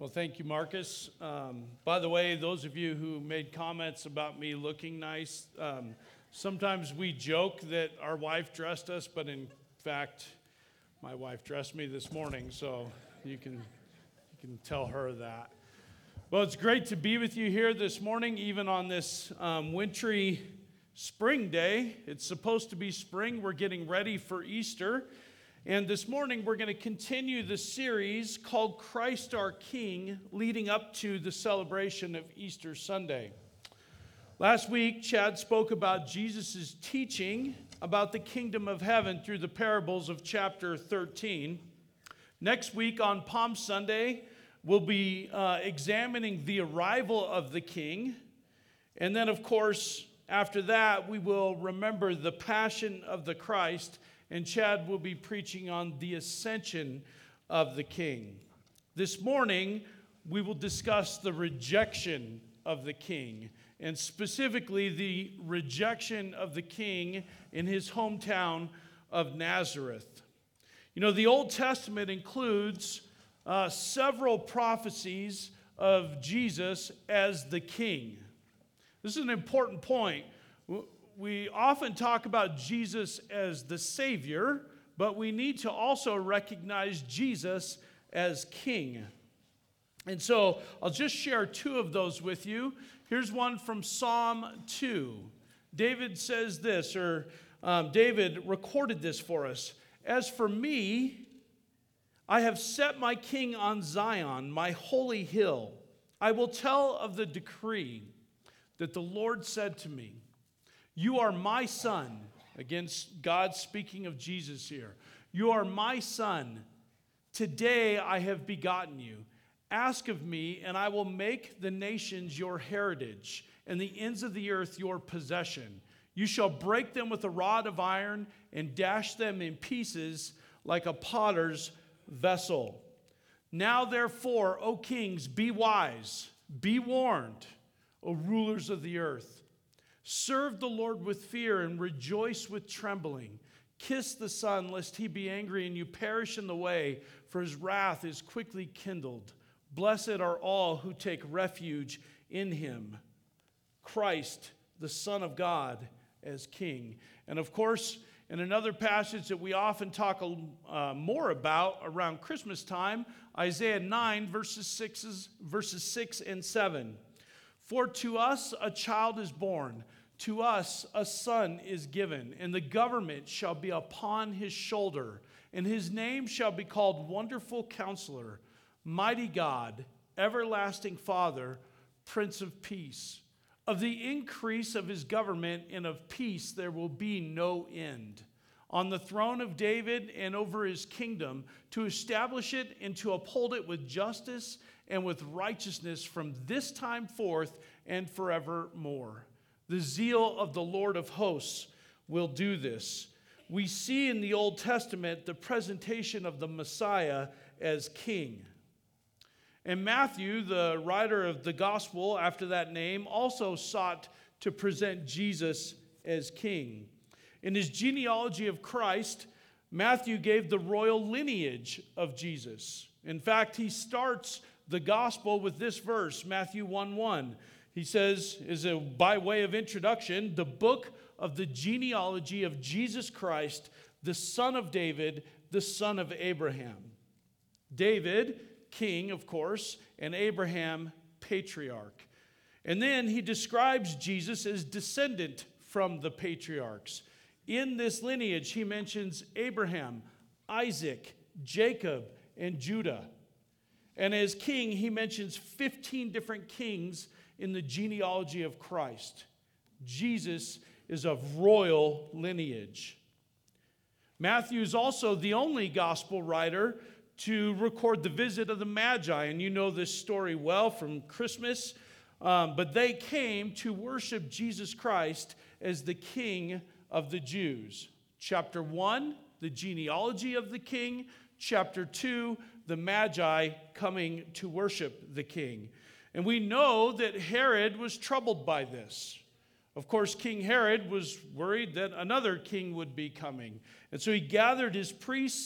Well, thank you, Marcus. By the way, those of you who made comments about me looking nice, sometimes we joke that our wife dressed us, but in fact, my wife dressed me this morning, so you can tell her that. Well, it's great to be with you here this morning, even on this wintry spring day. It's supposed to be spring. We're getting ready for Easter. And this morning, we're going to continue the series called Christ Our King, leading up to the celebration of Easter Sunday. Last week, Chad spoke about Jesus' teaching about the kingdom of heaven through the parables of chapter 13. Next week on Palm Sunday, we'll be examining the arrival of the King. And then, of course, after that, we will remember the passion of the Christ, and Chad will be preaching on the ascension of the King. This morning, we will discuss the rejection of the King, and specifically the rejection of the King in his hometown of Nazareth. You know, the Old Testament includes several prophecies of Jesus as the King. This is an important point. We often talk about Jesus as the Savior, but we need to also recognize Jesus as King. And so I'll just share two of those with you. Here's one from Psalm 2. David says this, David recorded this for us. As for me, I have set my king on Zion, my holy hill. I will tell of the decree that the Lord said to me. You are my son, against God speaking of Jesus here. You are my son. Today I have begotten you. Ask of me, and I will make the nations your heritage, and the ends of the earth your possession. You shall break them with a rod of iron, and dash them in pieces like a potter's vessel. Now therefore, O kings, be wise, be warned, O rulers of the earth. Serve the Lord with fear and rejoice with trembling. Kiss the Son, lest he be angry and you perish in the way, for his wrath is quickly kindled. Blessed are all who take refuge in him. Christ, the Son of God, as King. And of course, in another passage that we often talk more about around Christmas time, Isaiah 9, verses 6 and 7. For to us a child is born, to us a son is given, and the government shall be upon his shoulder, and his name shall be called Wonderful Counselor, Mighty God, Everlasting Father, Prince of Peace. Of the increase of his government and of peace there will be no end. On the throne of David and over his kingdom, to establish it and to uphold it with justice and with righteousness from this time forth and forevermore. The zeal of the Lord of hosts will do this. We see in the Old Testament the presentation of the Messiah as King. And Matthew, the writer of the gospel after that name, also sought to present Jesus as King. In his genealogy of Christ, Matthew gave the royal lineage of Jesus. In fact, he starts the gospel with this verse, Matthew 1:1. He says, by way of introduction, the book of the genealogy of Jesus Christ, the son of David, the son of Abraham. David, king, of course, and Abraham, patriarch. And then he describes Jesus as descendant from the patriarchs. In this lineage, he mentions Abraham, Isaac, Jacob, and Judah. And as king, he mentions 15 different kings in the genealogy of Christ. Jesus is of royal lineage. Matthew is also the only gospel writer to record the visit of the Magi. And you know this story well from Christmas. But they came to worship Jesus Christ as the King of the Jews. Chapter 1, the genealogy of the King. Chapter 2, the Magi coming to worship the King. And we know that Herod was troubled by this. Of course, King Herod was worried that another king would be coming. And so he gathered his priests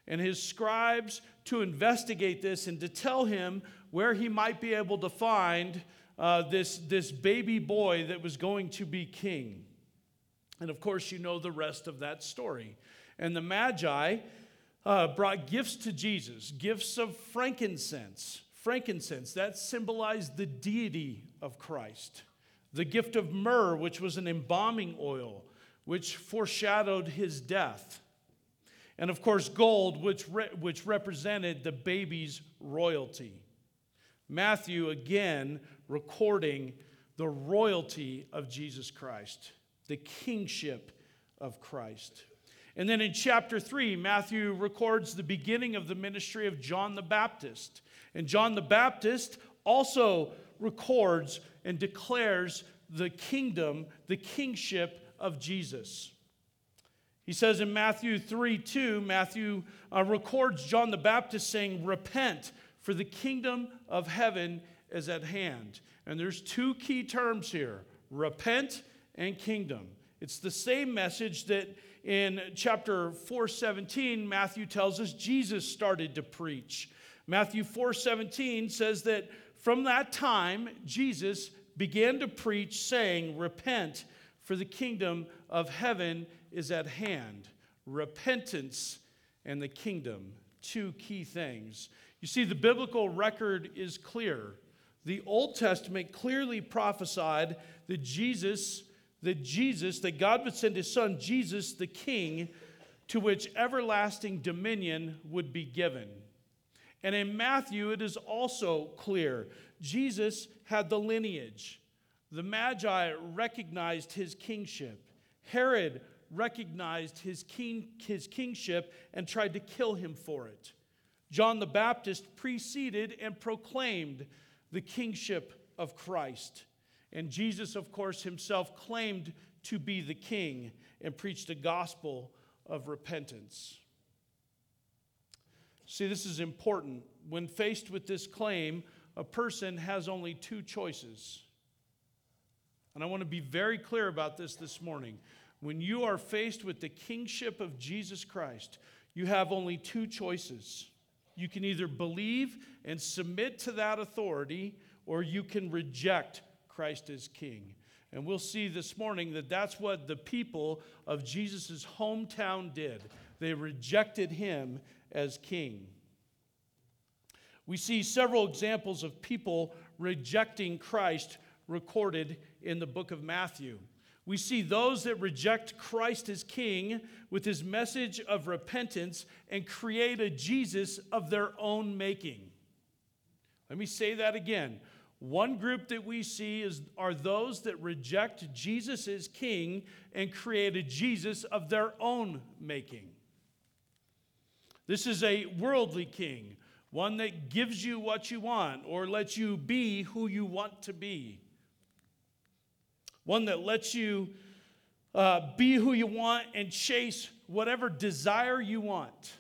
and his scribes to investigate this and to tell him where he might be able to find this baby boy that was going to be king. And of course, you know the rest of that story. And the Magi brought gifts to Jesus, gifts of frankincense. Frankincense, that symbolized the deity of Christ. The gift of myrrh, which was an embalming oil, which foreshadowed his death. And of course, gold, which represented the baby's royalty. Matthew, again, recording the royalty of Jesus Christ, the kingship of Christ. And then in chapter 3, Matthew records the beginning of the ministry of John the Baptist. And John the Baptist also records and declares the kingdom, the kingship of Jesus. He says in Matthew 3:2, Matthew records John the Baptist saying, "Repent, for the kingdom of heaven is at hand." And there's two key terms here, repent and kingdom. It's the same message that in chapter 4:17, Matthew tells us Jesus started to preach. Matthew 4:17 says that from that time, Jesus began to preach, saying, "Repent, for the kingdom of heaven is at hand." Repentance and the kingdom, two key things. You see, the biblical record is clear. The Old Testament clearly prophesied that that God would send his son, Jesus, the King, to which everlasting dominion would be given. And in Matthew, it is also clear. Jesus had the lineage. The Magi recognized his kingship. Herod recognized his kingship and tried to kill him for it. John the Baptist preceded and proclaimed the kingship of Christ. And Jesus, of course, himself claimed to be the king and preached a gospel of repentance. See, this is important. When faced with this claim, a person has only two choices. And I want to be very clear about this morning. When you are faced with the kingship of Jesus Christ, you have only two choices. You can either believe and submit to that authority, or you can reject Christ as king. And we'll see this morning that that's what the people of Jesus' hometown did. They rejected him as king. We see several examples of people rejecting Christ recorded in the book of Matthew. We see those that reject Christ as king with his message of repentance and create a Jesus of their own making. Let me say that again. One group that we see are those that reject Jesus as king and create a Jesus of their own making. This is a worldly king, one that gives you what you want or lets you be who you want to be. One that lets you be who you want and chase whatever desire you want.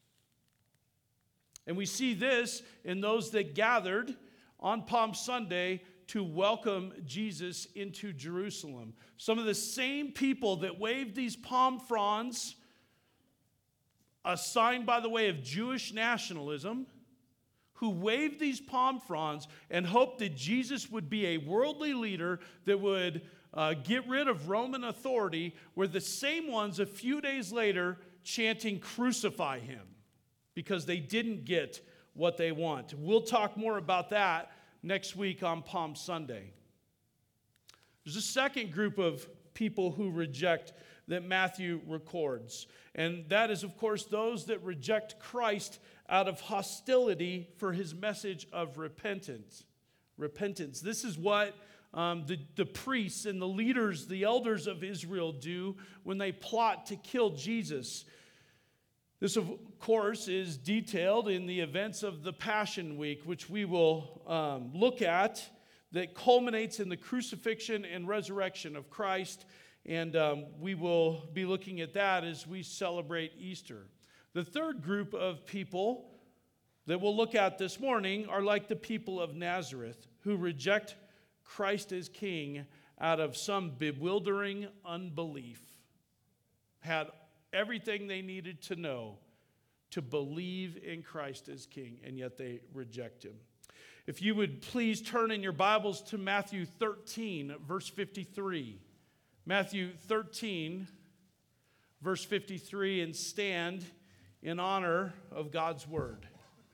And we see this in those that gathered on Palm Sunday to welcome Jesus into Jerusalem. Some of the same people that waved these palm fronds, a sign, by the way, of Jewish nationalism, who waved these palm fronds and hoped that Jesus would be a worldly leader that would get rid of Roman authority, were the same ones a few days later chanting, "Crucify him," because they didn't get what they want. We'll talk more about that next week on Palm Sunday. There's a second group of people who reject that Matthew records, and that is, of course, those that reject Christ out of hostility for his message of repentance. This is what the priests and the leaders, the elders of Israel do when they plot to kill Jesus. This, of course, is detailed in the events of the Passion Week, which we will look at, that culminates in the crucifixion and resurrection of Christ. And we will be looking at that as we celebrate Easter. The third group of people that we'll look at this morning are like the people of Nazareth, who reject Christ as king out of some bewildering unbelief. Had everything they needed to know, to believe in Christ as king, and yet they reject him. If you would please turn in your Bibles to Matthew 13, verse 53. Matthew 13, verse 53, and stand in honor of God's word.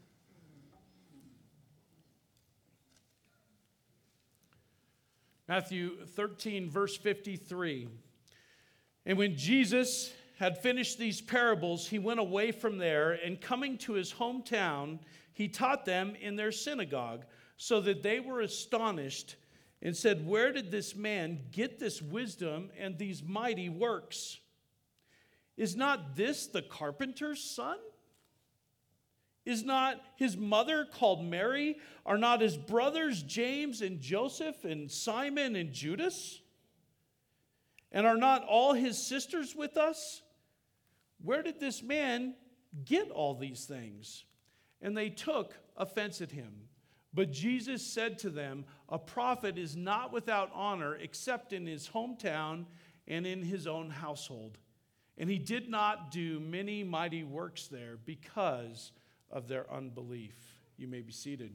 Matthew 13, verse 53. And when Jesus had finished these parables, he went away from there, and coming to his hometown, he taught them in their synagogue, so that they were astonished and said, "Where did this man get this wisdom and these mighty works? Is not this the carpenter's son? Is not his mother called Mary? Are not his brothers James and Joseph and Simon and Judas? And are not all his sisters with us? Where did this man get all these things?" And they took offense at him. But Jesus said to them, "A prophet is not without honor except in his hometown and in his own household." And he did not do many mighty works there because of their unbelief. You may be seated.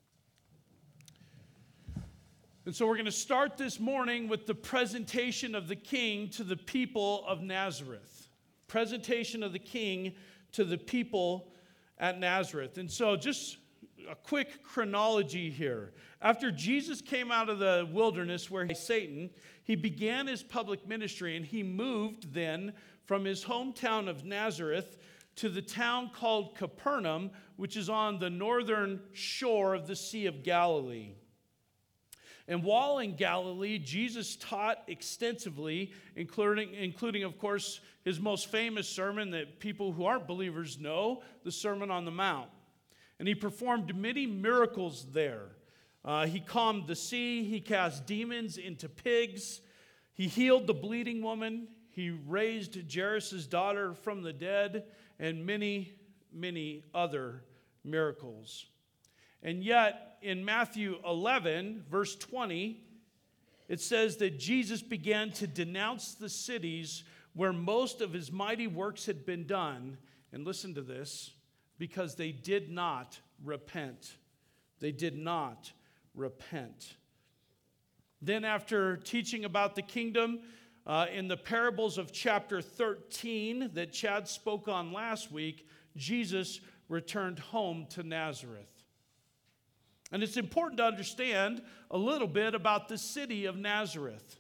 And so we're going to start this morning with the presentation of the king to the people of Nazareth. Presentation of the king to the people at Nazareth. And so just a quick chronology here. After Jesus came out of the wilderness where Satan, he began his public ministry, and he moved then from his hometown of Nazareth to the town called Capernaum, which is on the northern shore of the Sea of Galilee. And while in Galilee, Jesus taught extensively, including, of course, his most famous sermon that people who aren't believers know, the Sermon on the Mount. And he performed many miracles there. He calmed the sea. He cast demons into pigs. He healed the bleeding woman. He raised Jairus' daughter from the dead, and many, many other miracles. And yet, in Matthew 11, verse 20, it says that Jesus began to denounce the cities where most of his mighty works had been done. And listen to this, because they did not repent. They did not repent. Then after teaching about the kingdom, in the parables of chapter 13 that Chad spoke on last week, Jesus returned home to Nazareth. And it's important to understand a little bit about the city of Nazareth.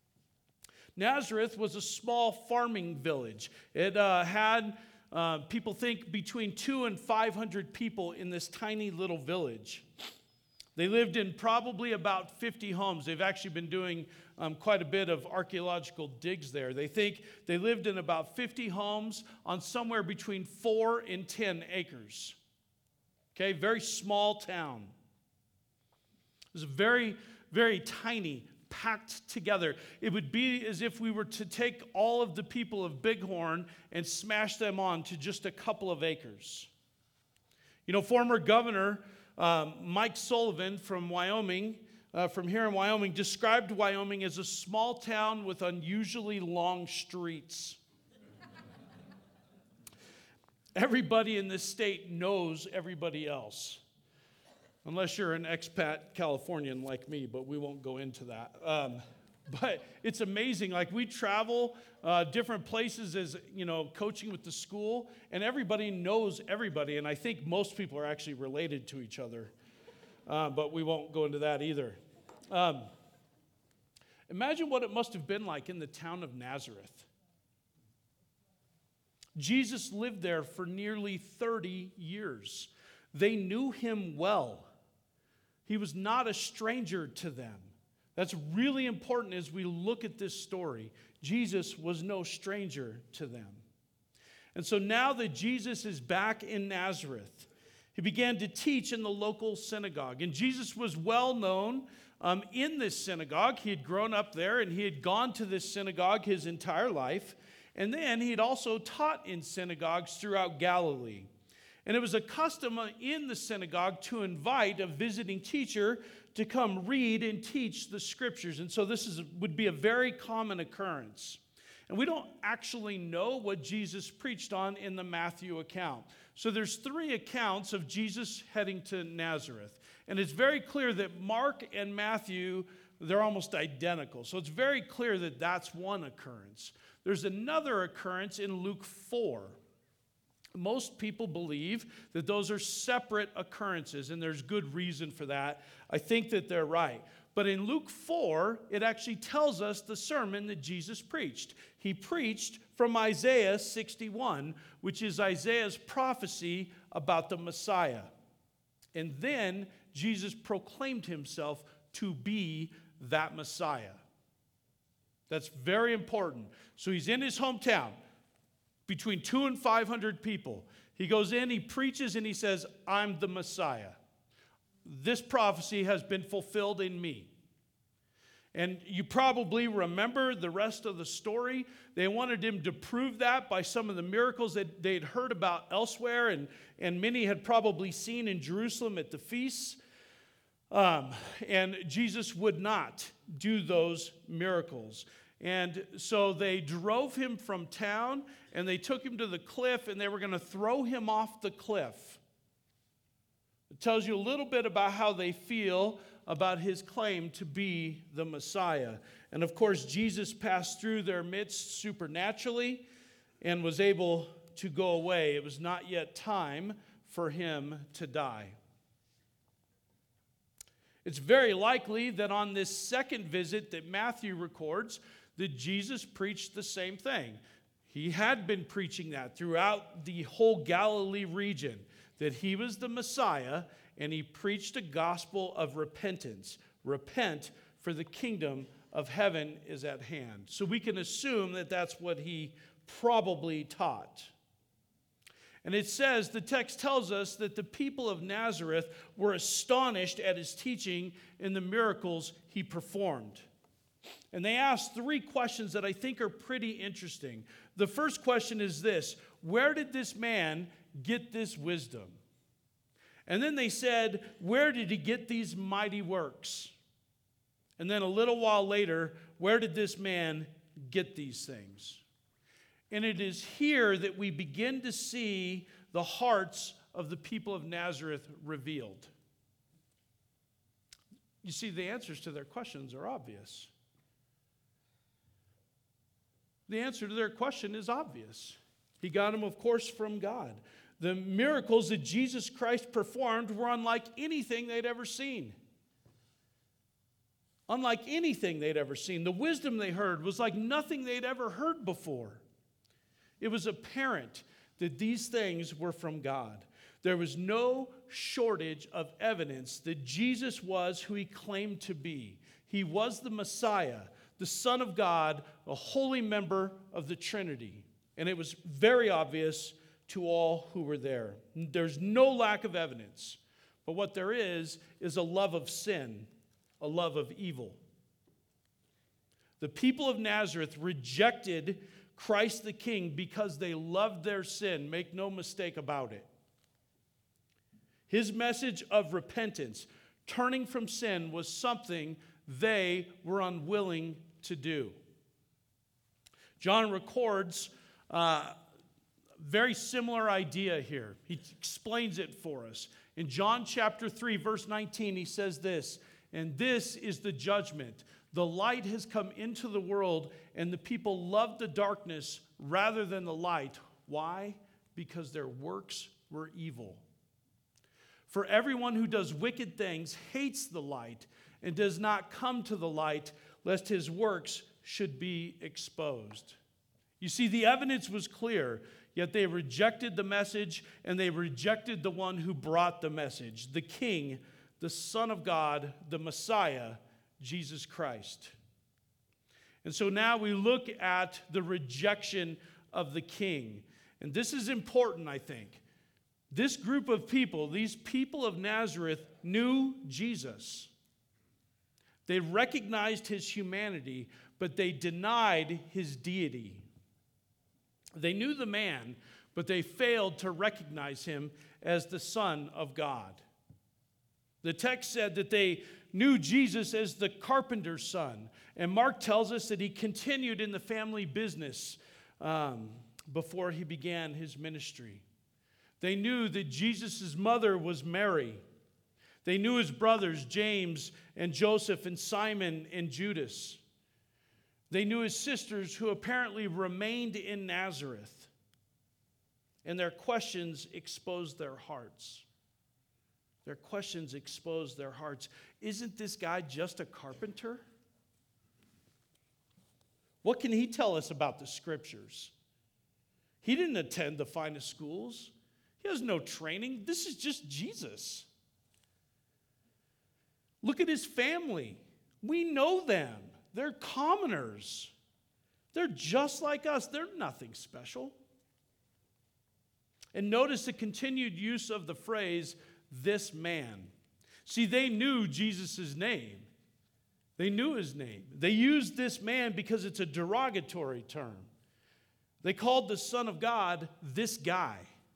Nazareth was a small farming village. It had, people think, between 200 and 500 people in this tiny little village. They lived in probably about 50 homes. They've actually been doing quite a bit of archaeological digs there. They think they lived in about 50 homes on somewhere between 4 and 10 acres. Okay, very small town. It was very, very tiny, packed together. It would be as if we were to take all of the people of Bighorn and smash them on to just a couple of acres. You know, former governor Mike Sullivan from Wyoming, from here in Wyoming, described Wyoming as a small town with unusually long streets. Everybody in this state knows everybody else. Unless you're an expat Californian like me, but we won't go into that. But it's amazing. Like, we travel different places as, you know, coaching with the school, and everybody knows everybody. And I think most people are actually related to each other. But we won't go into that either. Imagine what it must have been like in the town of Nazareth. Jesus lived there for nearly 30 years. They knew him well. He was not a stranger to them. That's really important as we look at this story. Jesus was no stranger to them. And so now that Jesus is back in Nazareth, he began to teach in the local synagogue. And Jesus was well known in this synagogue. He had grown up there, and he had gone to this synagogue his entire life. And then he had also taught in synagogues throughout Galilee. And it was a custom in the synagogue to invite a visiting teacher to come read and teach the scriptures. And so this would be a very common occurrence. And we don't actually know what Jesus preached on in the Matthew account. So there's 3 accounts of Jesus heading to Nazareth. And it's very clear that Mark and Matthew, they're almost identical. So it's very clear that that's one occurrence. There's another occurrence in Luke 4. Most people believe that those are separate occurrences, and there's good reason for that. I think that they're right. But in Luke 4, it actually tells us the sermon that Jesus preached. He preached from Isaiah 61, which is Isaiah's prophecy about the Messiah. And then Jesus proclaimed himself to be that Messiah. That's very important. So he's in his hometown, between 200 and 500 people. He goes in, he preaches, and he says, I'm the Messiah. This prophecy has been fulfilled in me. And you probably remember the rest of the story. They wanted him to prove that by some of the miracles that they'd heard about elsewhere, and many had probably seen in Jerusalem at the feasts. And Jesus would not do those miracles. And so they drove him from town, and they took him to the cliff, and they were going to throw him off the cliff. It tells you a little bit about how they feel about his claim to be the Messiah. And of course, Jesus passed through their midst supernaturally and was able to go away. It was not yet time for him to die. It's very likely that on this second visit that Matthew records, that Jesus preached the same thing. He had been preaching that throughout the whole Galilee region, that he was the Messiah, and he preached a gospel of repentance. Repent, for the kingdom of heaven is at hand. So we can assume that that's what he probably taught. And it says, the text tells us that the people of Nazareth were astonished at his teaching and the miracles he performed. And they asked 3 questions that I think are pretty interesting. The first question is this: where did this man get this wisdom? And then they said, where did he get these mighty works? And then a little while later, where did this man get these things? And it is here that we begin to see the hearts of the people of Nazareth revealed. You see, the answers to their questions are obvious. The answer to their question is obvious. He got them, of course, from God. The miracles that Jesus Christ performed were unlike anything they'd ever seen. Unlike anything they'd ever seen. The wisdom they heard was like nothing they'd ever heard before. It was apparent that these things were from God. There was no shortage of evidence that Jesus was who he claimed to be. He was the Messiah, the Son of God, a holy member of the Trinity. And it was very obvious to all who were there. There's no lack of evidence. But what there is a love of sin, a love of evil. The people of Nazareth rejected Christ the King because they loved their sin. Make no mistake about it. His message of repentance, turning from sin, was something they were unwilling to do. John records very similar idea here. He explains it for us. In John chapter 3, verse 19, he says this, and this is the judgment. The light has come into the world, and the people loved the darkness rather than the light. Why? Because their works were evil. For everyone who does wicked things hates the light and does not come to the light, lest his works should be exposed. You see, the evidence was clear, yet they rejected the message, and they rejected the one who brought the message, the King, the Son of God, the Messiah, Jesus Christ. And so now we look at the rejection of the King. And this is important, I think. This group of people, these people of Nazareth, knew Jesus. They recognized his humanity, but they denied his deity. They knew the man, but they failed to recognize him as the Son of God. The text said that they knew Jesus as the carpenter's son. And Mark tells us that he continued in the family business before he began his ministry. They knew that Jesus' mother was Mary. They knew his brothers, James and Joseph and Simon and Judas. They knew his sisters who apparently remained in Nazareth. And their questions exposed their hearts. Their questions exposed their hearts. Isn't this guy just a carpenter? What can he tell us about the scriptures? He didn't attend the finest schools. He has no training. This is just Jesus. Look at his family. We know them. They're commoners. They're just like us. They're nothing special. And notice the continued use of the phrase, this man. See, they knew Jesus' name. They knew his name. They used this man because it's a derogatory term. They called the Son of God this guy.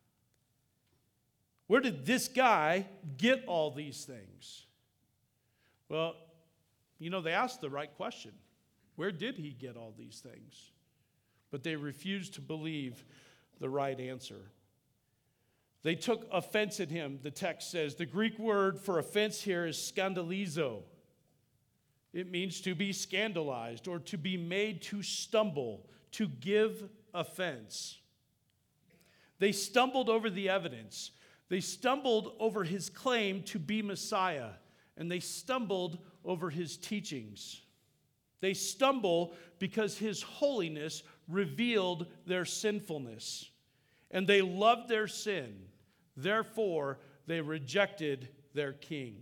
Where did this guy get all these things? Well, they asked the right question. Where did he get all these things? But they refused to believe the right answer. They took offense at him, the text says. The Greek word for offense here is skandalizo. It means to be scandalized or to be made to stumble, to give offense. They stumbled over the evidence. They stumbled over his claim to be Messiah, and they stumbled over his teachings. They stumble because his holiness revealed their sinfulness, and they loved their sin. Therefore, they rejected their king.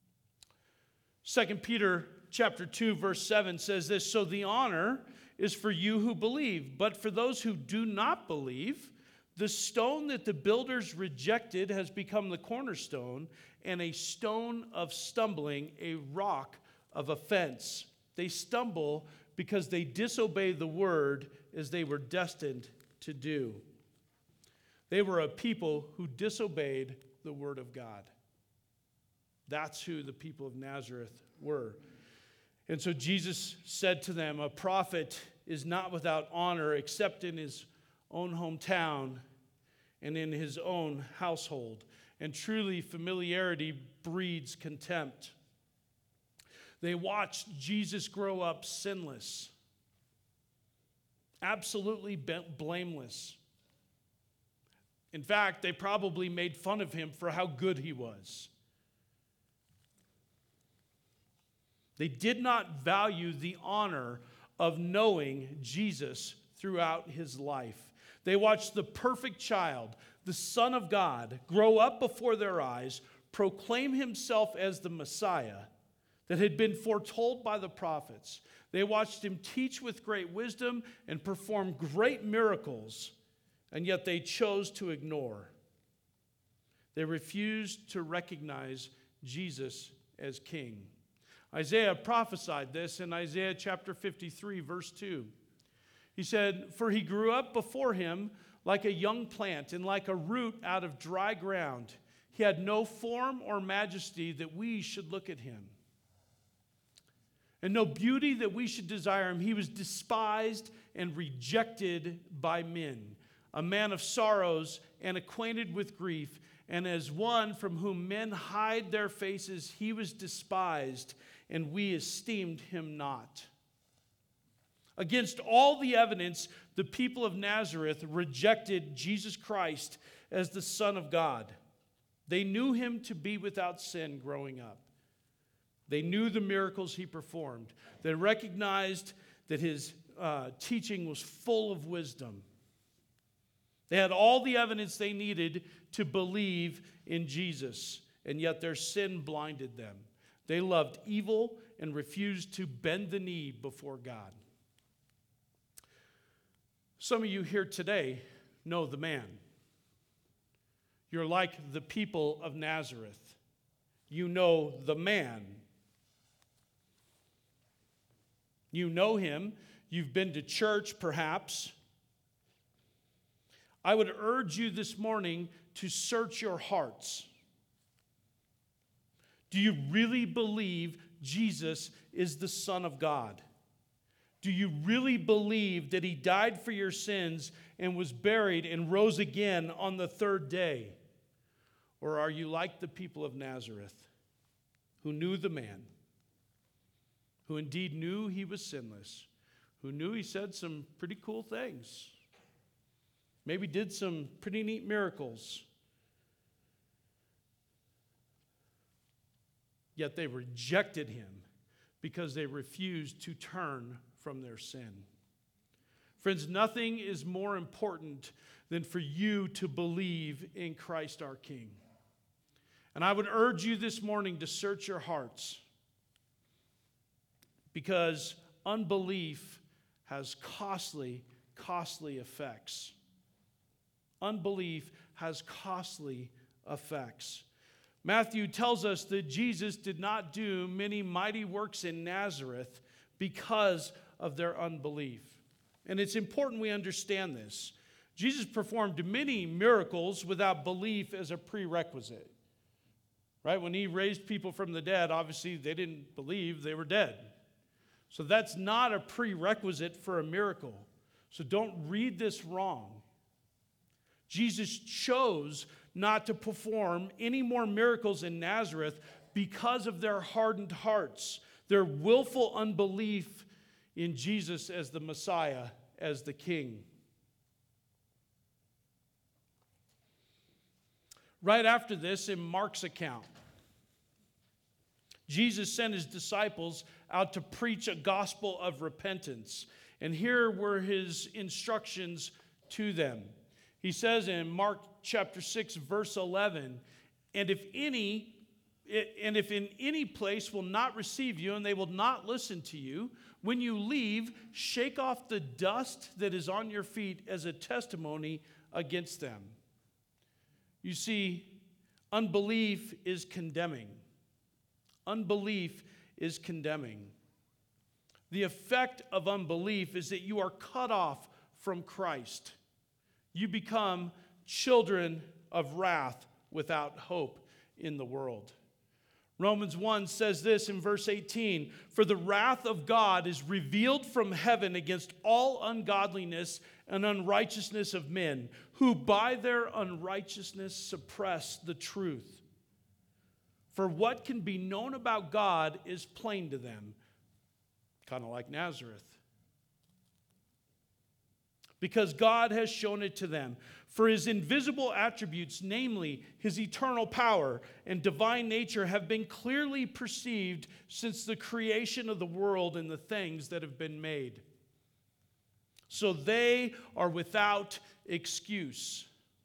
2 Peter chapter 2, verse 7 says this, so the honor is for you who believe, but for those who do not believe, the stone that the builders rejected has become the cornerstone, and a stone of stumbling, a rock of offense. They stumble because they disobey the word as they were destined to do. They were a people who disobeyed the word of God. That's who the people of Nazareth were. And so Jesus said to them, a prophet is not without honor except in his own hometown and in his own household. And truly, familiarity breeds contempt. They watched Jesus grow up sinless, absolutely blameless. In fact, they probably made fun of him for how good he was. They did not value the honor of knowing Jesus throughout his life. They watched the perfect child, the Son of God, grow up before their eyes, proclaim himself as the Messiah that had been foretold by the prophets. They watched him teach with great wisdom and perform great miracles, and yet they chose to ignore. They refused to recognize Jesus as king. Isaiah prophesied this in Isaiah chapter 53, verse 2. He said, for he grew up before him like a young plant and like a root out of dry ground. He had no form or majesty that we should look at him, and no beauty that we should desire him. He was despised and rejected by men, a man of sorrows and acquainted with grief, and as one from whom men hide their faces, he was despised, and we esteemed him not. Against all the evidence, the people of Nazareth rejected Jesus Christ as the Son of God. They knew him to be without sin growing up. They knew the miracles he performed. They recognized that his teaching was full of wisdom. They had all the evidence they needed to believe in Jesus, and yet their sin blinded them. They loved evil and refused to bend the knee before God. Some of you here today know the man. You're like the people of Nazareth. You know the man. You know him. You've been to church, perhaps. I would urge you this morning to search your hearts. Do you really believe Jesus is the Son of God? Do you really believe that he died for your sins and was buried and rose again on the third day? Or are you like the people of Nazareth, who knew the man, who indeed knew he was sinless, who knew he said some pretty cool things, maybe did some pretty neat miracles, yet they rejected him because they refused to turn from their sin? Friends, nothing is more important than for you to believe in Christ our King. And I would urge you this morning to search your hearts, because unbelief has costly effects. Unbelief has costly effects. Matthew tells us that Jesus did not do many mighty works in Nazareth because of their unbelief. And it's important we understand this. Jesus performed many miracles without belief as a prerequisite. Right? When he raised people from the dead, obviously they didn't believe, they were dead. So that's not a prerequisite for a miracle. So don't read this wrong. Jesus chose not to perform any more miracles in Nazareth because of their hardened hearts, their willful unbelief in Jesus as the Messiah, as the King. Right after this, in Mark's account, Jesus sent his disciples out to preach a gospel of repentance. And here were his instructions to them. He says in Mark chapter 6, verse 11, and if in any place will not receive you and they will not listen to you, when you leave, shake off the dust that is on your feet as a testimony against them. You see, unbelief is condemning. Unbelief is condemning. The effect of unbelief is that you are cut off from Christ. You become children of wrath without hope in the world. Romans 1 says this in verse 18, "For the wrath of God is revealed from heaven against all ungodliness and unrighteousness of men, who by their unrighteousness suppress the truth. For what can be known about God is plain to them," kind of like Nazareth, "because God has shown it to them. For his invisible attributes, namely his eternal power and divine nature, have been clearly perceived since the creation of the world and the things that have been made. So they are without excuse.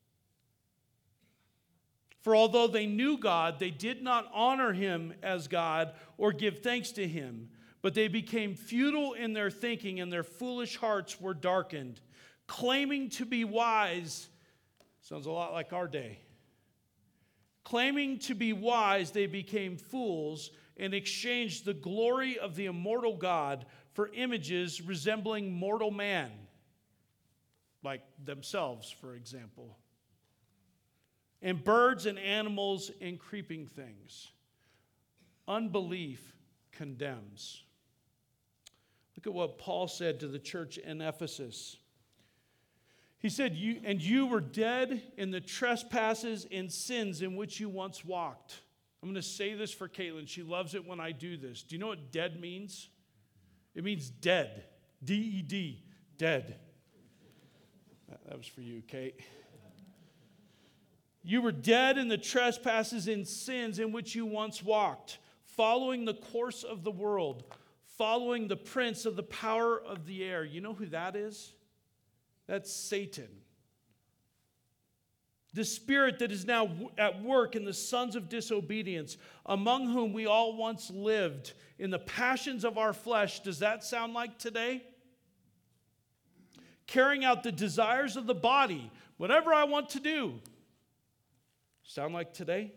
For although they knew God, they did not honor him as God or give thanks to him, but they became futile in their thinking, and their foolish hearts were darkened. Claiming to be wise," sounds a lot like our day. "Claiming to be wise, they became fools and exchanged the glory of the immortal God for images resembling mortal man," like themselves, for example, "and birds and animals and creeping things." Unbelief condemns. Look at what Paul said to the church in Ephesus. He said, you were dead in the trespasses and sins in which you once walked." I'm going to say this for Caitlin. She loves it when I do this. Do you know what dead means? It means dead. D-E-D, dead. That was for you, Kate. "You were dead in the trespasses and sins in which you once walked, following the course of the world, following the prince of the power of the air." You know who that is? That's Satan. "The spirit that is now at work in the sons of disobedience, among whom we all once lived in the passions of our flesh." Does that sound like today? "Carrying out the desires of the body," whatever I want to do. Sound like today?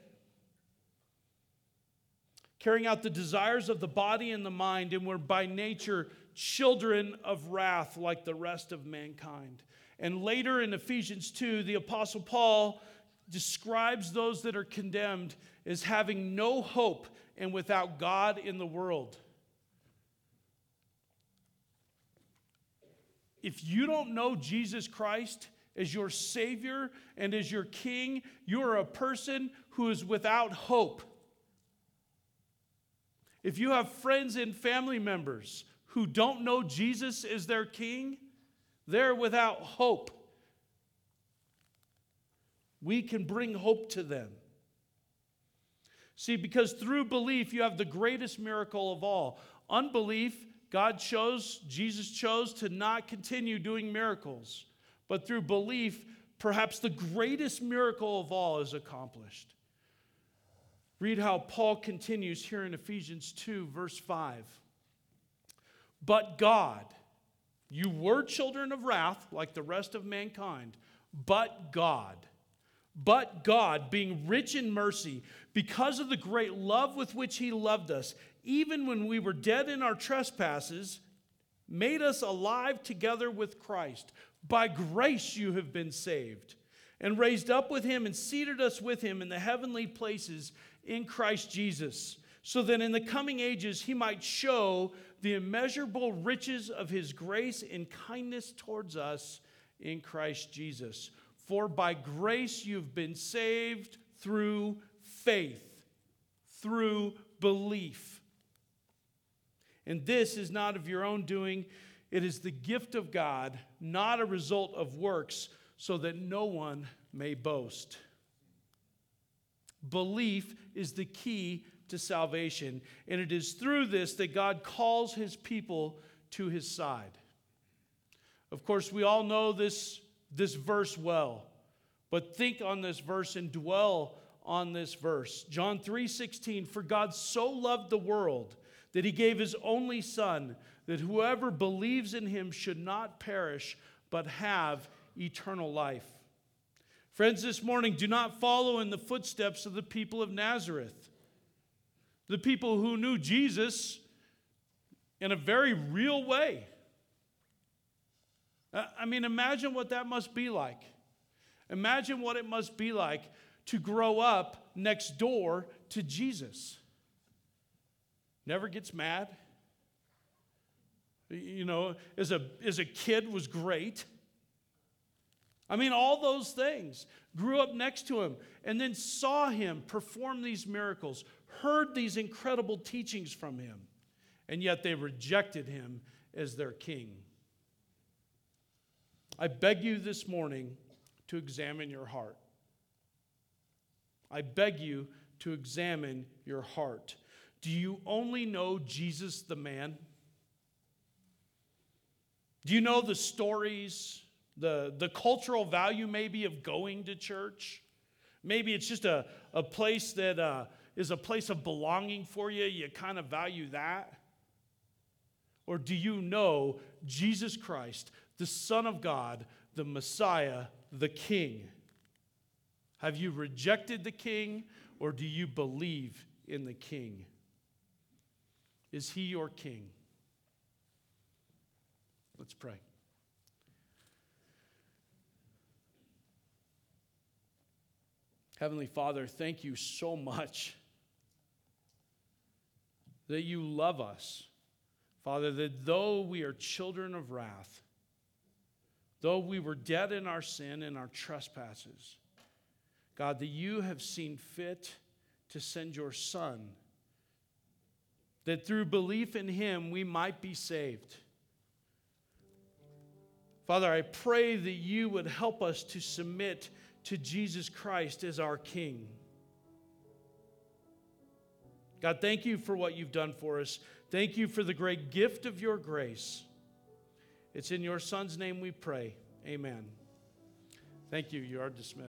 "Carrying out the desires of the body and the mind, and were by nature children of wrath like the rest of mankind." And later in Ephesians 2, the Apostle Paul describes those that are condemned as having no hope and without God in the world. if you don't know Jesus Christ as your Savior and as your King, you are a person who is without hope. If you have friends and family members who don't know Jesus as their King, they're without hope. We can bring hope to them. See, because through belief, you have the greatest miracle of all. Unbelief, Jesus chose to not continue doing miracles. But through belief, perhaps the greatest miracle of all is accomplished. Read how Paul continues here in Ephesians 2, verse 5. But God, you were children of wrath like the rest of mankind, but God, being rich in mercy, because of the great love with which he loved us, even when we were dead in our trespasses, made us alive together with Christ. By grace you have been saved, and raised up with him and seated us with him in the heavenly places in Christ Jesus, so that in the coming ages he might show the immeasurable riches of his grace and kindness towards us in Christ Jesus. For by grace you've been saved through faith, through belief. And this is not of your own doing. It is the gift of God, not a result of works, so that no one may boast. Belief is the key to salvation, and it is through this that God calls his people to his side. Of course, we all know this verse well, but think on this verse and dwell on this verse. John 3:16, for God so loved the world that he gave his only Son, that whoever believes in him should not perish, but have eternal life. Friends, this morning, do not follow in the footsteps of the people of Nazareth, the people who knew Jesus in a very real way. I mean, imagine what that must be like. Imagine what it must be like to grow up next door to Jesus. Never gets mad. You know, as a kid was great. I mean, all those things. Grew up next to him and then saw him perform these miracles, heard these incredible teachings from him, and yet they rejected him as their king. I beg you this morning to examine your heart. I beg you to examine your heart. Do you only know Jesus the man? Do you know the stories, the cultural value maybe of going to church? Maybe it's just a place that is a place of belonging for you. You kind of value that. Or do you know Jesus Christ, the Son of God, the Messiah, the King? Have you rejected the King, or do you believe in the King? Is he your King? Let's pray. Heavenly Father, thank you so much that you love us. Father, that though we are children of wrath, though we were dead in our sin and our trespasses, God, that you have seen fit to send your Son, that through belief in him we might be saved. Father, I pray that you would help us to submit to Jesus Christ as our King. God, thank you for what you've done for us. Thank you for the great gift of your grace. It's in your Son's name we pray. Amen. Thank you. You are dismissed.